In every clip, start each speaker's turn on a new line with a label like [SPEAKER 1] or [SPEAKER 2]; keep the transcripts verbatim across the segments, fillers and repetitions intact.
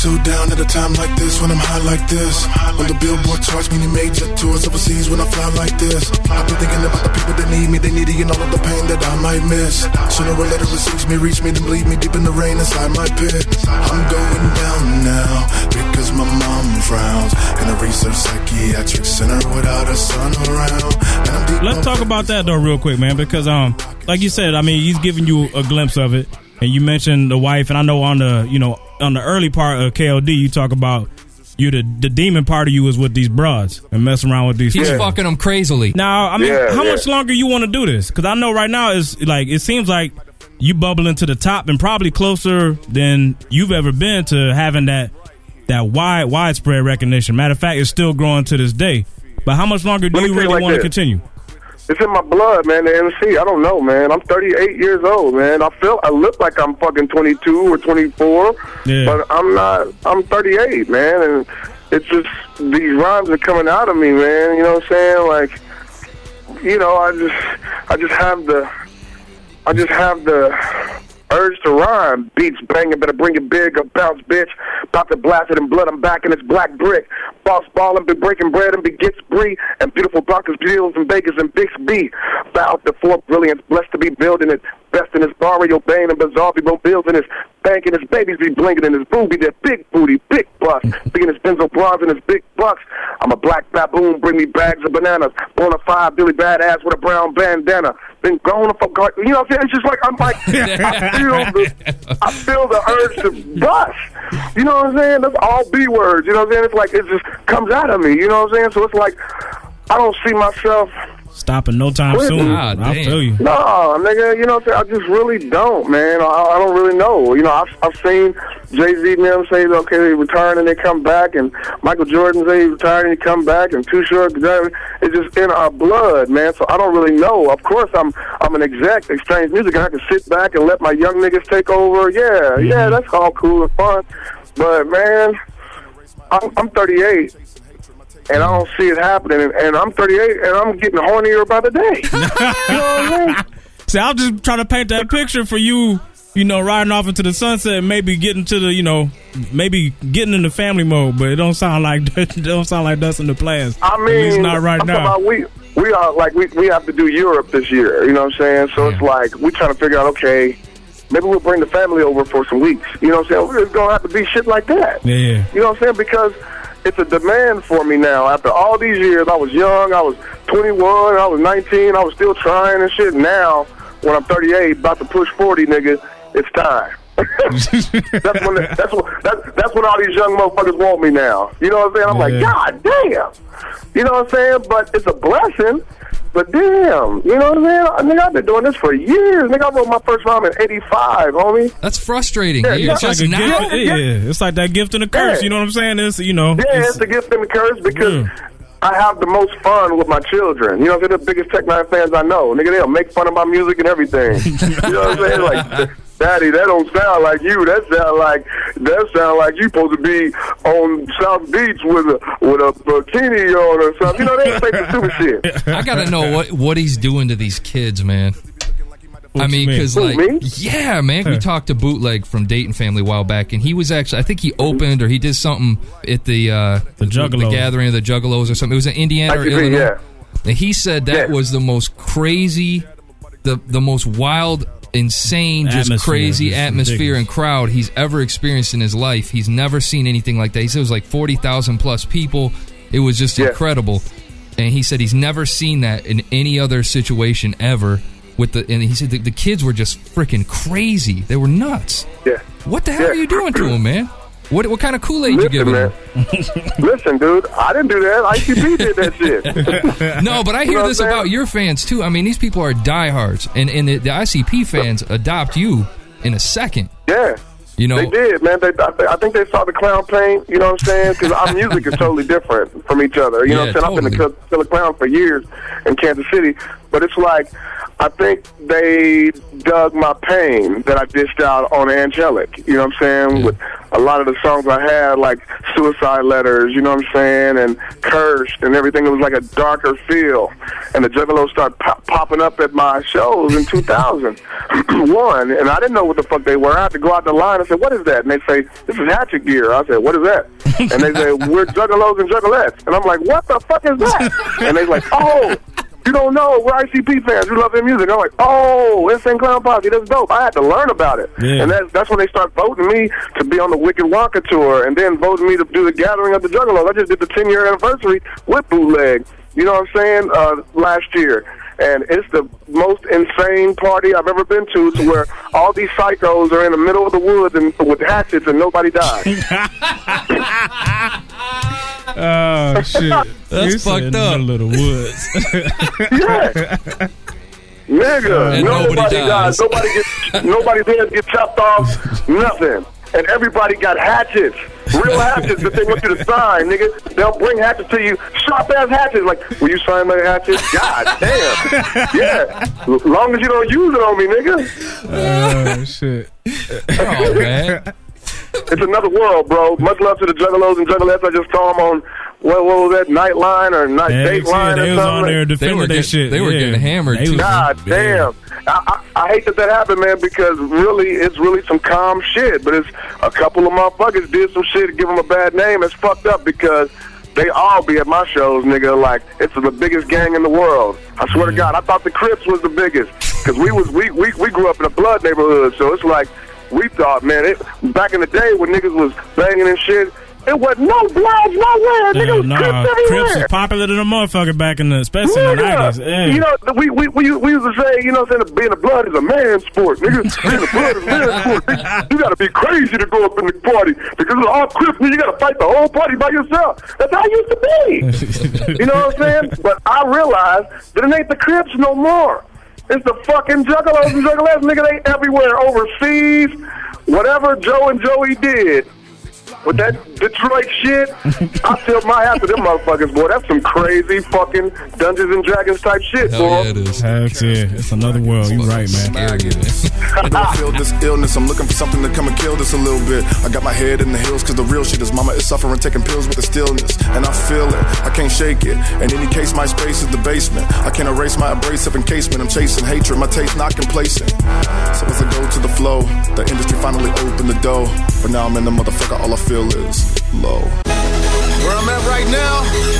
[SPEAKER 1] so down at a time like this, when I'm high like this. When the billboard charts me, they major tours overseas when I fly like this. I've been thinking about the people that need me, they need it, and all of the pain that I might miss. Sooner or later it seeks me, reach me, then bleed me deep in the rain inside my pit. I'm going down now, because my mom frowns in a research psychiatric center without a son around. And I'm deep.
[SPEAKER 2] Let's talk about that though real quick, man, because um, like you said, I mean, he's giving you a glimpse of it, and you mentioned the wife, and I know on the, you know, on the early part of K O D, you talk about you the the demon part of you is with these broads and messing around with these.
[SPEAKER 3] He's
[SPEAKER 2] kids.
[SPEAKER 3] fucking them crazily.
[SPEAKER 2] Now, I mean,
[SPEAKER 4] Yeah,
[SPEAKER 2] how
[SPEAKER 4] yeah.
[SPEAKER 2] much longer you want to do this? Because I know right now is like it seems like you bubbling to the top and probably closer than you've ever been to having that that wide widespread recognition. Matter of fact, it's still growing to this day. But how much longer do
[SPEAKER 4] Let me
[SPEAKER 2] you
[SPEAKER 4] tell you
[SPEAKER 2] really
[SPEAKER 4] like
[SPEAKER 2] want to
[SPEAKER 4] this.
[SPEAKER 2] continue?
[SPEAKER 4] It's in my blood, man, the M C. I don't know, man. I'm thirty-eight years old, man. I feel, I look like I'm fucking twenty-two or twenty-four,
[SPEAKER 2] Yeah.
[SPEAKER 4] but I'm not. I'm thirty-eight, man, and it's just, these rhymes are coming out of me, man. You know what I'm saying? Like, you know, I just, I just have the, I just have the urge to rhyme. Beats banging, better bring it big, a bounce, bitch. About to blast it in blood, I'm back in this black brick. Boss ballin', be breaking bread and be gets free. And beautiful Broncos, deals and Vegas and Bixby. Bow to four brilliance, blessed to be building it. Best in his barrio, Bane and Bizarre, be both bills in his bank and his babies be blinking in his booby. That big booty, big bust. Big in his Benzo bras and his big bucks. I'm a black baboon, bring me bags of bananas. Bonafide, Billy Badass with a brown bandana. Been grown up, you know what I'm saying? It's just like, I'm like, I feel the, I feel the urge to bust. You know what I'm saying? That's all B words. You know what I'm saying? It's like, it just comes out of me. You know what I'm saying? So it's like, I don't see myself
[SPEAKER 2] Stopping no time
[SPEAKER 4] Quit.
[SPEAKER 2] soon.
[SPEAKER 3] Ah,
[SPEAKER 2] I
[SPEAKER 3] damn.
[SPEAKER 2] feel you.
[SPEAKER 4] No, nigga, you know what I'm saying? I just really don't, man. I, I don't really know. You know, I've, I've seen Jay-Z and them say, okay, they return and they come back, and Michael Jordan say he retired and he come back, and Too Short, it's just in our blood, man, so I don't really know. Of course, I'm I'm an exec, Exchange Music, and I can sit back and let my young niggas take over. Yeah,
[SPEAKER 2] Mm-hmm.
[SPEAKER 4] yeah, that's all cool and fun. But, man, I'm, I'm thirty-eight. And I don't see it happening, and, and I'm thirty-eight, and I'm getting hornier by the day. You know what I'm saying?
[SPEAKER 2] See, I'm just trying to paint that picture for you, you know, riding off into the sunset and maybe getting to the, you know, maybe getting in the family mode, but it don't sound like it don't sound like that's in the plans.
[SPEAKER 4] I
[SPEAKER 2] At least
[SPEAKER 4] mean,
[SPEAKER 2] not right
[SPEAKER 4] I'm
[SPEAKER 2] now.
[SPEAKER 4] talking about we we are like we we have to do Europe this year. You know what I'm saying? So it's like we trying to figure out, okay, maybe we'll bring the family over for some weeks. You know what I'm saying? It's gonna have to be shit like that.
[SPEAKER 2] Yeah, yeah.
[SPEAKER 4] You know what I'm saying? Because it's a demand for me now. After all these years, I was young, I was twenty-one, I was nineteen, I was still trying and shit. Now, when I'm thirty-eight, about to push forty, nigga, it's time. that's when the, that's when that, that's when all these young motherfuckers want me now. You know what I'm saying? I'm
[SPEAKER 2] Yeah.
[SPEAKER 4] like, God damn. You know what I'm saying? But it's a blessing. But damn, you know what I'm saying? Nigga, I've been doing this for years. Nigga, I wrote my first rhyme in eighty-five, homie.
[SPEAKER 3] That's frustrating.
[SPEAKER 4] Yeah,
[SPEAKER 3] dude.
[SPEAKER 4] yeah.
[SPEAKER 3] It's
[SPEAKER 2] It's
[SPEAKER 3] just
[SPEAKER 2] like a
[SPEAKER 3] now.
[SPEAKER 2] gift, yeah, it's like that gift and the curse.
[SPEAKER 4] Yeah.
[SPEAKER 2] You know what I'm saying? It's, you know,
[SPEAKER 4] Yeah,
[SPEAKER 2] it's-
[SPEAKER 4] it's the gift and the curse because
[SPEAKER 2] Yeah.
[SPEAKER 4] I have the most fun with my children. You know, they're the biggest Tech Nine fans I know. Nigga, they'll make fun of my music and everything. You know what I'm saying? Like, Daddy, that don't sound like you. That sound like that sound like you supposed to be on South Beach with a with a bikini on or something. You know, they say some stupid shit.
[SPEAKER 3] I gotta know what what he's doing to these kids, man.
[SPEAKER 2] What
[SPEAKER 3] I
[SPEAKER 2] you
[SPEAKER 3] mean,
[SPEAKER 2] mean?
[SPEAKER 3] because
[SPEAKER 4] Who,
[SPEAKER 3] like,
[SPEAKER 4] me?
[SPEAKER 3] yeah, man. We talked to Bootleg from Dayton Family a while back, and he was actually, I think he opened or he did something at the uh,
[SPEAKER 2] The Juggalos.
[SPEAKER 3] the gathering of the Juggalos or something. It was in Indiana
[SPEAKER 4] I
[SPEAKER 3] or
[SPEAKER 4] could be,
[SPEAKER 3] Illinois.
[SPEAKER 4] yeah.
[SPEAKER 3] And he said that
[SPEAKER 4] Yeah.
[SPEAKER 3] was the most crazy, the the most wild, insane, just
[SPEAKER 2] Atmosphere.
[SPEAKER 3] crazy
[SPEAKER 2] It's
[SPEAKER 3] atmosphere
[SPEAKER 2] ridiculous.
[SPEAKER 3] and crowd he's ever experienced in his life. He's never seen anything like that. He said it was like forty thousand plus people. It was just
[SPEAKER 4] Yeah.
[SPEAKER 3] incredible. And he said he's never seen that in any other situation ever. With the and he said the, the kids were just freaking crazy. They were nuts.
[SPEAKER 4] Yeah.
[SPEAKER 3] What the hell
[SPEAKER 4] Yeah.
[SPEAKER 3] are you doing to them, man? What what kind of Kool-Aid you
[SPEAKER 4] Listen,
[SPEAKER 3] giving
[SPEAKER 4] man.
[SPEAKER 3] them?
[SPEAKER 4] Listen, dude, I didn't do that. I C P did that shit.
[SPEAKER 3] No, but I
[SPEAKER 4] You
[SPEAKER 3] hear
[SPEAKER 4] know what
[SPEAKER 3] this
[SPEAKER 4] I'm saying?
[SPEAKER 3] about your fans too. I mean, these people are diehards, and and the, the I C P fans adopt you in a second.
[SPEAKER 4] Yeah.
[SPEAKER 3] You know,
[SPEAKER 4] They did, man. They, I, I think they saw the clown paint, you know what I'm saying? Because our music is totally different from each other. You know
[SPEAKER 3] Yeah,
[SPEAKER 4] what I'm saying? I've been
[SPEAKER 3] totally.
[SPEAKER 4] a Killer Clown for years in Kansas City. But it's like, I think they dug my pain that I dished out on Angelic. You know what I'm saying?
[SPEAKER 3] Yeah.
[SPEAKER 4] With a lot of the songs I had, like Suicide Letters, you know what I'm saying, and Cursed and everything, it was like a darker feel. And the Juggalos started pop- popping up at my shows in two thousand one, and I didn't know what the fuck they were. I had to go out the line and say, what is that? And they say, this is Hatchet Gear. I said, what is that? And they say, we're Juggalos and Juggalettes. And I'm like, what the fuck is that? And they're like, oh, you don't know, we're I C P fans, we love their music. I'm like, oh, Insane Clown Posse, that's dope. I had to learn about it. Yeah. And that's, that's when they start voting me to be on the Wicked Wonka tour, and then voting me to do the Gathering of the Juggalos. I just did the ten-year anniversary with Bootleg, you know what I'm saying, uh, last year. And it's the most insane party I've ever been to, to where all these psychos are in the middle of the woods and with hatchets and nobody dies.
[SPEAKER 2] Oh, shit.
[SPEAKER 3] That's fucked up.
[SPEAKER 2] In the middle of the woods.
[SPEAKER 4] Yeah. Nigga,
[SPEAKER 3] And
[SPEAKER 4] nobody,
[SPEAKER 3] nobody
[SPEAKER 4] dies.
[SPEAKER 3] dies.
[SPEAKER 4] Nobody gets, nobody's head gets chopped off. Nothing. And everybody got hatchets. Real hatchets that they want you to sign, nigga. They'll bring hatchets to you. Sharp-ass hatchets. Like, will you sign my hatchet? God damn. Yeah. As long as you don't use it on me, nigga.
[SPEAKER 2] Oh, shit.
[SPEAKER 3] Oh, man.
[SPEAKER 4] It's another world, bro. Much love to the Juggalos and Juggalettes. I just saw them on, what, what was that, Nightline or Night
[SPEAKER 2] Yeah,
[SPEAKER 4] Dateline
[SPEAKER 2] yeah, they
[SPEAKER 4] or
[SPEAKER 2] was
[SPEAKER 4] something?
[SPEAKER 2] on there
[SPEAKER 3] They
[SPEAKER 2] defending
[SPEAKER 3] were
[SPEAKER 2] their
[SPEAKER 3] getting,
[SPEAKER 2] shit.
[SPEAKER 3] they were
[SPEAKER 2] yeah.
[SPEAKER 3] getting hammered,
[SPEAKER 2] They
[SPEAKER 3] too.
[SPEAKER 2] was-
[SPEAKER 4] God
[SPEAKER 2] yeah.
[SPEAKER 4] damn. I, I, I hate that that happened, man, because really, it's really some calm shit. But it's a couple of motherfuckers did some shit to give them a bad name. It's fucked up because they all be at my shows, nigga. Like, it's the biggest gang in the world. I swear to God, I thought the Crips was the biggest. Because we, was, we, we, we grew up in a blood neighborhood, so it's like, we thought, man, it, back in the day when niggas was banging and shit, it was no bloods nowhere. Nigga
[SPEAKER 2] Yeah,
[SPEAKER 4] was
[SPEAKER 2] nah,
[SPEAKER 4] Crips everywhere.
[SPEAKER 2] Crips was popular than a motherfucker back in the, especially in the nineties. Yeah.
[SPEAKER 4] You know, we, we we we used to say, you know what I'm saying, being a blood is a man sport. Nigga, being a blood is a man sport. Nigga, you gotta be crazy to go up in the party. Because it's all Crips, you gotta fight the whole party by yourself. That's how it used to be. You know what I'm saying? But I realized that it ain't the Crips no more. It's the fucking Juggalos and Juggalettes, nigga. They everywhere, overseas. Whatever Joe and Joey did with that Detroit shit, I feel my hat to them motherfuckers, boy. That's some crazy fucking Dungeons and Dragons type shit,
[SPEAKER 3] Hell
[SPEAKER 4] boy.
[SPEAKER 3] yeah, it is.
[SPEAKER 2] Heck yeah, it's another world. You right, man.
[SPEAKER 3] Scary, man.
[SPEAKER 1] I feel this illness, I'm looking for something to come and kill this a little bit. I got my head in the hills, cause the real shit is mama is suffering, taking pills with the stillness. And I feel it, I can't shake it. In any case, my space is the basement. I can't erase my abrasive encasement. I'm chasing hatred, my taste not complacent. So as I go to the flow, the industry finally opened the door. But now I'm in the motherfucker, all I feel is low.
[SPEAKER 5] Where I'm at right now,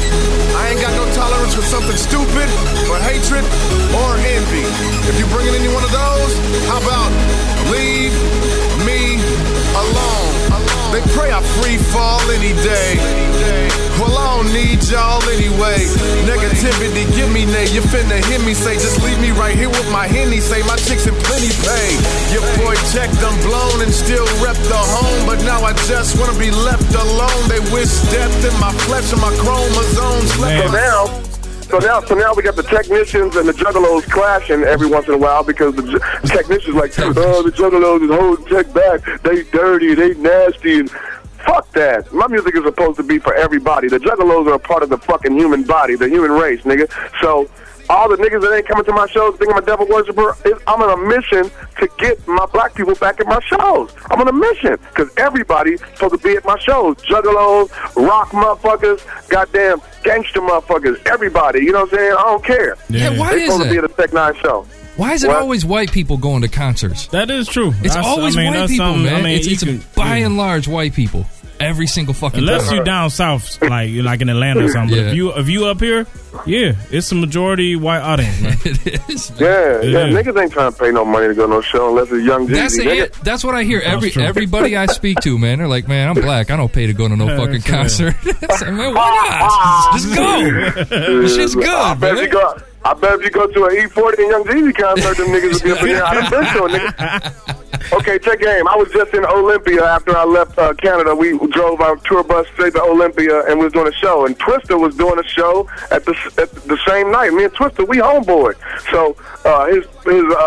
[SPEAKER 5] I ain't got no tolerance for something stupid or hatred or envy. If you bring in any one of those, how about leave me alone? They pray I free fall any day. Well, I don't need y'all anyway. Negativity, give me nay. You finna hear me say, just leave me right here with my Henny. Say my chicks in plenty pay. Your boy checked, I'm blown and still rep the home. But now I just wanna be left alone. They wish death in my flesh and my chromosomes.
[SPEAKER 4] So now, so now, so now we got the technicians and the Juggalos clashing every once in a while because the ju- technicians like, oh, the Juggalos is holding tech back. They dirty, they nasty, and fuck that. My music is supposed to be for everybody. The Juggalos are a part of the fucking human body, the human race, nigga. So all the niggas that ain't coming to my shows thinking I'm a devil worshiper, is, I'm on a mission to get my black people back at my shows. I'm on a mission because everybody's supposed to be at my shows. Juggalos, rock motherfuckers, goddamn gangster motherfuckers, everybody. You know what I'm saying? I don't care.
[SPEAKER 3] Yeah, why
[SPEAKER 4] They're
[SPEAKER 3] is
[SPEAKER 4] supposed to be
[SPEAKER 3] that?
[SPEAKER 4] at the Tech Nine show.
[SPEAKER 3] Why is it
[SPEAKER 4] What?
[SPEAKER 3] always white people going to concerts?
[SPEAKER 2] That is true.
[SPEAKER 3] It's
[SPEAKER 2] That's-
[SPEAKER 3] always
[SPEAKER 2] I mean,
[SPEAKER 3] white
[SPEAKER 2] that's
[SPEAKER 3] people,
[SPEAKER 2] something-
[SPEAKER 3] man.
[SPEAKER 2] I mean,
[SPEAKER 3] it's
[SPEAKER 2] you
[SPEAKER 3] it's
[SPEAKER 2] can-
[SPEAKER 3] by
[SPEAKER 2] yeah.
[SPEAKER 3] and large white people. Every single fucking
[SPEAKER 2] Unless
[SPEAKER 3] time.
[SPEAKER 2] you down south, like like in Atlanta or something. But
[SPEAKER 3] Yeah.
[SPEAKER 2] if you if you up here, yeah, it's a majority white audience, man.
[SPEAKER 3] It is.
[SPEAKER 4] Yeah,
[SPEAKER 2] It
[SPEAKER 4] yeah.
[SPEAKER 2] is.
[SPEAKER 4] Niggas ain't trying to pay no money to go to no show unless it's Young Jeezy.
[SPEAKER 3] That's
[SPEAKER 4] nigga.
[SPEAKER 3] it. That's what I hear. Every
[SPEAKER 2] true.
[SPEAKER 3] everybody I speak to, man, they're like, man, I'm black. I don't pay to go to no
[SPEAKER 2] Yeah,
[SPEAKER 3] fucking
[SPEAKER 2] for real.
[SPEAKER 3] concert. It's like, man, why not? Just go. This shit's good,
[SPEAKER 4] I bet if you
[SPEAKER 3] man.
[SPEAKER 4] go. I bet if you go to an E forty and Young Jeezy concert, them niggas will be up in there. I done been to a nigga. Okay, check game. I was just in Olympia after I left uh, Canada. We drove our tour bus straight to Olympia and we was doing a show. And Twister was doing a show at the at the same night. Me and Twister, we homeboy. So uh, his his um,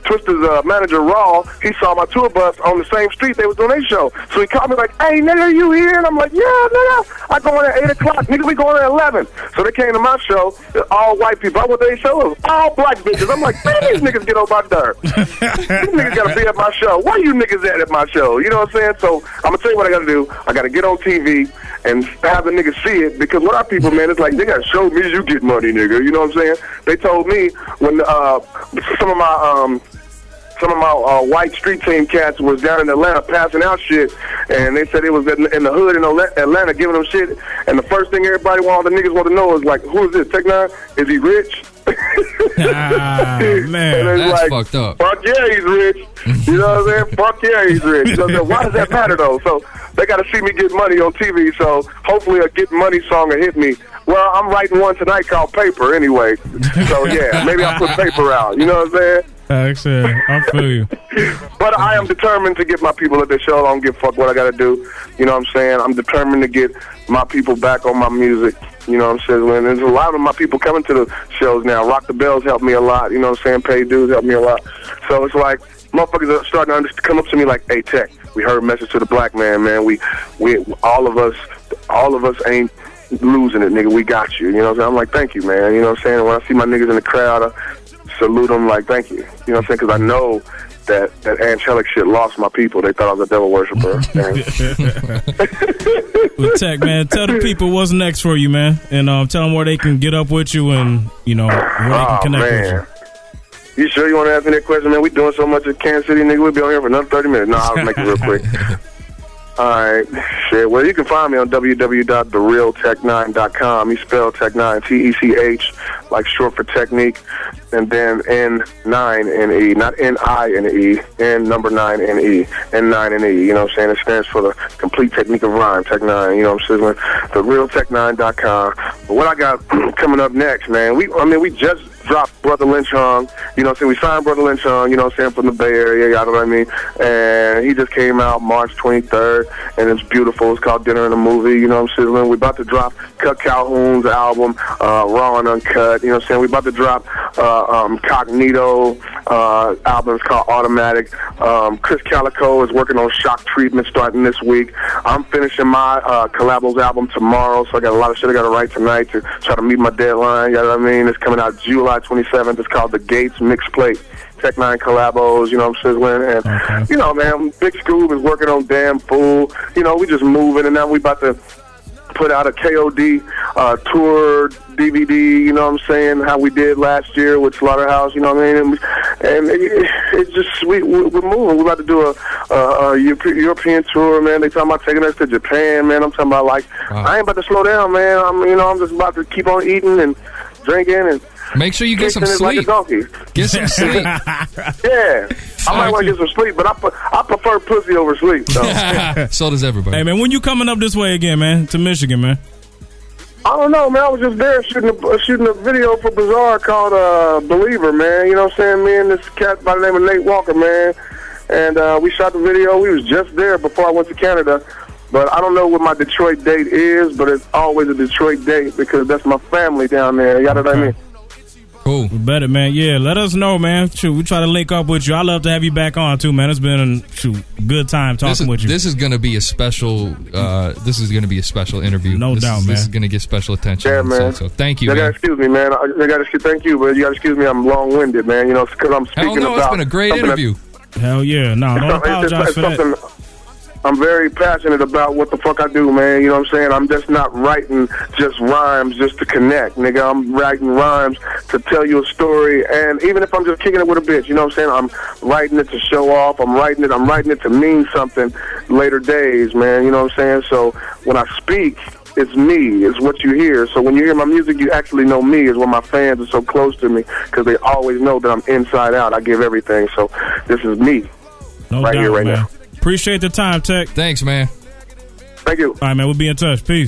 [SPEAKER 4] Twista's uh, manager, Raw, he saw my tour bus on the same street they was doing their show. So he called me like, hey, nigga, you here? And I'm like, yeah, nigga. I go in at eight o'clock. Nigga, we going at eleven. So they came to my show, all white people. I went to their show. It was all black bitches. I'm like, man, these niggas get on my dirt. These niggas got to be at my show. Where you niggas at at my show? You know what I'm saying? So I'm going to tell you what I got to do. I got to get on T V and have the niggas see it, because what our people, man, it's like, they got to show me you get money, nigga. You know what I'm saying? They told me when uh, some of my um, some of my uh, white street team cats was down in Atlanta passing out shit, and they said it was in, in the hood in Atlanta giving them shit, and the first thing everybody, all the niggas want to know is like, who is this, Tech Nine? Is he rich?
[SPEAKER 2] Ah, man,
[SPEAKER 4] and it's
[SPEAKER 3] that's
[SPEAKER 4] like,
[SPEAKER 3] fucked up.
[SPEAKER 4] Fuck yeah, he's rich. You know what I'm saying? Fuck yeah, he's rich. You know what I'm saying? Why does that matter, though? So they got to see me get money on T V, so hopefully a Get Money song will hit me. Well, I'm writing one tonight called Paper anyway. So, yeah, maybe I'll put Paper out. You know what I'm saying?
[SPEAKER 2] Excellent. I feel you.
[SPEAKER 4] But I am determined to get my people at the show. I don't give a fuck what I got to do. You know what I'm saying? I'm determined to get my people back on my music. You know what I'm saying? And there's a lot of my people coming to the shows now. Rock the Bells helped me a lot. You know what I'm saying? Pay Dues helped me a lot. So it's like motherfuckers are starting to under- come up to me like, hey, Tech, we heard a message to the black man, man. We, we, all of us, all of us ain't losing it, nigga. We got you. You know what I'm saying? I'm like, thank you, man. You know what I'm saying? And when I see my niggas in the crowd, I salute them like, thank you. You know what I'm saying? Because I know that that angelic shit lost my people. They thought I was a devil worshiper.
[SPEAKER 2] Well, Tech, man, tell the people what's next for you, man, and um, tell them where they can get up with you, and you know where they can
[SPEAKER 4] oh,
[SPEAKER 2] connect
[SPEAKER 4] man.
[SPEAKER 2] with
[SPEAKER 4] you. You sure you want to ask me that question, man? We doing so much in Kansas City, nigga. We'll be on here for another thirty minutes. No, I'll make it real quick. All right, shit. Well, you can find me on w w w dot the real tech nine dot com. You spell Tech Nine, T E C H, like short for technique, and then N nine N E, not N I N E, N number nine N E, N nine N E. You know what I'm saying? It stands for the complete technique of rhyme, Tech Nine. You know what I'm saying? the real tech nine dot com. But what I got coming up next, man? We, I mean, we just dropped Brother Lynch Hung. You know what I'm saying? We signed Brother Lynch Hung, you know what I'm saying, from the Bay Area, you know what I mean? And he just came out March twenty-third, and it's beautiful. It's called Dinner and a Movie, you know what I'm saying? We're about to drop Cut Calhoun's album, uh, Raw and Uncut, you know what I'm saying? We're about to drop uh, um, Cognito uh, album. It's called Automatic. Um, Chris Calico is working on Shock Treatment starting this week. I'm finishing my uh, Collabos album tomorrow, so I got a lot of shit I got to write tonight to try to meet my deadline, you know what I mean? It's coming out July twenty-seventh. It's called The Gates Mix Plate. Tech Nine collabos, you know what I'm sizzling. And, okay. you know, man, Big Scoob is working on Damn Fool. You know, we just moving, and now we about to put out a K O D uh, tour D V D, you know what I'm saying, how we did last year with Slaughterhouse, you know what I mean? And, we, and it, it's just, we, we're moving. We're about to do a, a, a European tour, man. They talking about taking us to Japan, man. I'm talking about, like, wow. I ain't about to slow down, man. I'm, you know, I'm just about to keep on eating and drinking and
[SPEAKER 3] make sure you get some sleep.
[SPEAKER 4] Like
[SPEAKER 3] get some sleep.
[SPEAKER 4] Yeah. I might want to get some sleep, but I, I prefer pussy over sleep. So.
[SPEAKER 3] So does everybody.
[SPEAKER 2] Hey, man, when you coming up this way again, man, to Michigan, man?
[SPEAKER 4] I don't know, man. I was just there shooting a, shooting a video for Bizarre called uh, Believer, man. You know what I'm saying? Me and this cat by the name of Nate Walker, man. And uh, we shot the video. We was just there before I went to Canada. But I don't know what my Detroit date is, but it's always a Detroit date because that's my family down there. You know what I mean?
[SPEAKER 2] Cool. We better, man. Yeah, let us know, man. Shoot, we try to link up with you. I'd love to have you back on, too, man. It's been a shoot, good time talking
[SPEAKER 3] this is,
[SPEAKER 2] with you.
[SPEAKER 3] This is going to be a special uh, This is going to be a special interview.
[SPEAKER 2] No
[SPEAKER 3] this
[SPEAKER 2] doubt,
[SPEAKER 3] is,
[SPEAKER 2] man.
[SPEAKER 3] This is going to get special attention.
[SPEAKER 4] Yeah, man.
[SPEAKER 3] So, so thank you,
[SPEAKER 4] you
[SPEAKER 3] man.
[SPEAKER 4] Gotta excuse me, man. I got to thank you, but you got to excuse me. I'm long-winded, man. You know, because I'm speaking
[SPEAKER 3] Hell no,
[SPEAKER 4] about...
[SPEAKER 3] it's been a great interview.
[SPEAKER 2] Hell yeah. No, don't apologize
[SPEAKER 4] it's, it's,
[SPEAKER 2] for
[SPEAKER 4] it's
[SPEAKER 2] that.
[SPEAKER 4] I'm very passionate about what the fuck I do, man. You know what I'm saying? I'm just not writing just rhymes just to connect, nigga. I'm writing rhymes to tell you a story, and even if I'm just kicking it with a bitch, you know what I'm saying? I'm writing it to show off. I'm writing it. I'm writing it to mean something later days, man. You know what I'm saying? So when I speak, it's me. It's what you hear. So when you hear my music, you actually know me. Is why my fans are so close to me because they always know that I'm inside out. I give everything. So this is me,
[SPEAKER 2] no
[SPEAKER 4] right
[SPEAKER 2] doubt,
[SPEAKER 4] here, right
[SPEAKER 2] man.
[SPEAKER 4] now.
[SPEAKER 2] Appreciate the time, Tech.
[SPEAKER 3] Thanks, man.
[SPEAKER 4] Thank you.
[SPEAKER 2] All right, man. We'll be in touch. Peace.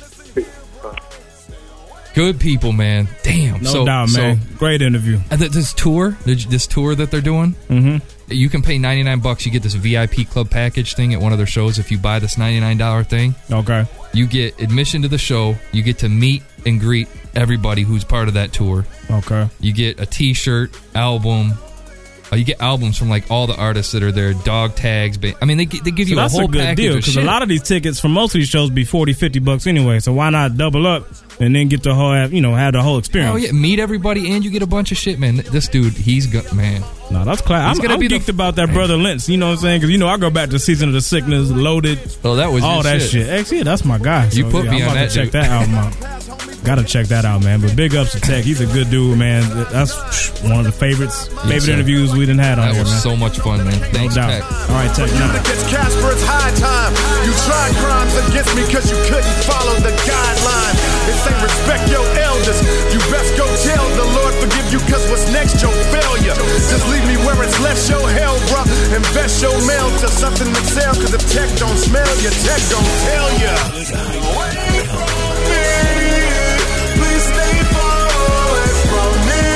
[SPEAKER 3] Good people, man. Damn.
[SPEAKER 2] No
[SPEAKER 3] so,
[SPEAKER 2] doubt, man.
[SPEAKER 3] So,
[SPEAKER 2] great interview.
[SPEAKER 3] Uh, this tour, this tour that they're doing,
[SPEAKER 2] mm-hmm.
[SPEAKER 3] you can pay ninety-nine bucks. You get this V I P club package thing at one of their shows if you buy this ninety-nine dollars thing.
[SPEAKER 2] Okay.
[SPEAKER 3] You get admission to the show. You get to meet and greet everybody who's part of that tour.
[SPEAKER 2] Okay.
[SPEAKER 3] You get a T-shirt, album, Uh, you get albums from like all the artists that are there, dog tags. Ba- I mean, they they give you
[SPEAKER 2] so
[SPEAKER 3] a
[SPEAKER 2] that's
[SPEAKER 3] whole
[SPEAKER 2] a good
[SPEAKER 3] package
[SPEAKER 2] deal
[SPEAKER 3] of
[SPEAKER 2] because
[SPEAKER 3] shit.
[SPEAKER 2] a lot of these tickets for most of these shows be forty, fifty bucks anyway. So why not double up and then get the whole, you know, have the whole experience?
[SPEAKER 3] Oh yeah, meet everybody and you get a bunch of shit, man. This dude, he's good, man.
[SPEAKER 2] No, that's class. I'm, I'm
[SPEAKER 3] be
[SPEAKER 2] geeked
[SPEAKER 3] the,
[SPEAKER 2] about that
[SPEAKER 3] man.
[SPEAKER 2] Brother Lentz. You know what I'm saying? Because you know I go back to Season of the Sickness, Loaded.
[SPEAKER 3] Oh, that was
[SPEAKER 2] all
[SPEAKER 3] your
[SPEAKER 2] that
[SPEAKER 3] shit.
[SPEAKER 2] shit. Actually, yeah, that's my guy. So,
[SPEAKER 3] You put
[SPEAKER 2] yeah,
[SPEAKER 3] me
[SPEAKER 2] I'm
[SPEAKER 3] on
[SPEAKER 2] about
[SPEAKER 3] that,
[SPEAKER 2] to check
[SPEAKER 3] dude.
[SPEAKER 2] that album out. Gotta check that out, man. But big ups to Tech. He's a good dude, man. That's one of the favorites, favorite
[SPEAKER 3] sir.
[SPEAKER 2] interviews we done had on
[SPEAKER 3] That
[SPEAKER 2] here,
[SPEAKER 3] was
[SPEAKER 2] man.
[SPEAKER 3] so much fun, man. Thanks,
[SPEAKER 2] no doubt.
[SPEAKER 3] Tech.
[SPEAKER 2] All right, Tech.
[SPEAKER 5] You
[SPEAKER 2] Now.
[SPEAKER 5] to catch Casper, it's high time. You tried crimes against me because you couldn't follow the guideline. It say respect your elders. You best go tell the Lord forgive you because what's next your failure. Just leave me where it's less your hell, bruh. Invest your mail to something that sells because if Tech don't smell you, Tech don't tell you. Away from me. Please stay far away from me.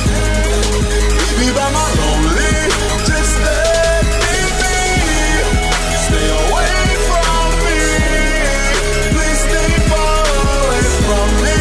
[SPEAKER 5] Leave me by my lonely. Just let me be. Stay away from me. Please stay far away from me.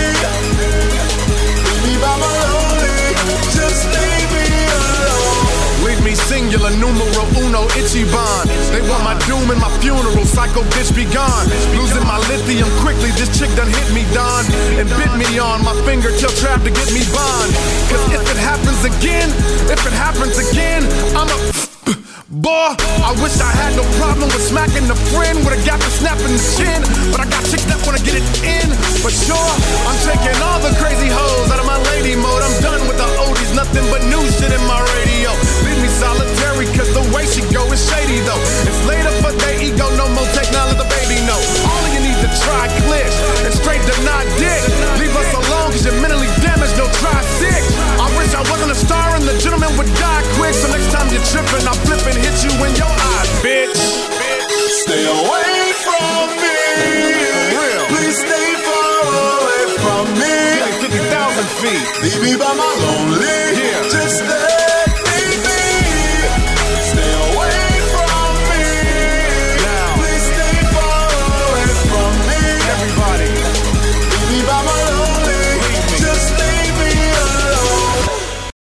[SPEAKER 5] Leave me by my lonely. Just leave me alone. Leave me singular, numero uno, Ichiban. They want my doom and my funeral, psycho bitch be gone. Losing my lithium quickly, this chick done hit me, Don. And bit me on my finger till tried to get me bond. Cause if it happens again, if it happens again, I'm a... Boy, I wish I had no problem with smacking a friend. Would've got the snap in the chin. But I got chicks that wanna get it in. For sure, I'm taking all the crazy hoes out of my lady mode. I'm done with the oldies, nothing but new shit in my radio. Leave me solitary, cause the way she go is shady though. It's later for their ego, no more technology, the baby know. All of you need to try clicks and straight deny dick. Leave us alone cause you're mentally damaged, no try sick. I wish I wasn't a star and the gentleman would die quick. So next time you're tripping, I'll flip and hit you in your eyes, bitch. Stay away from me. Please stay far away from me. fifty thousand feet. Leave me by my lonely. Yeah. Just stay.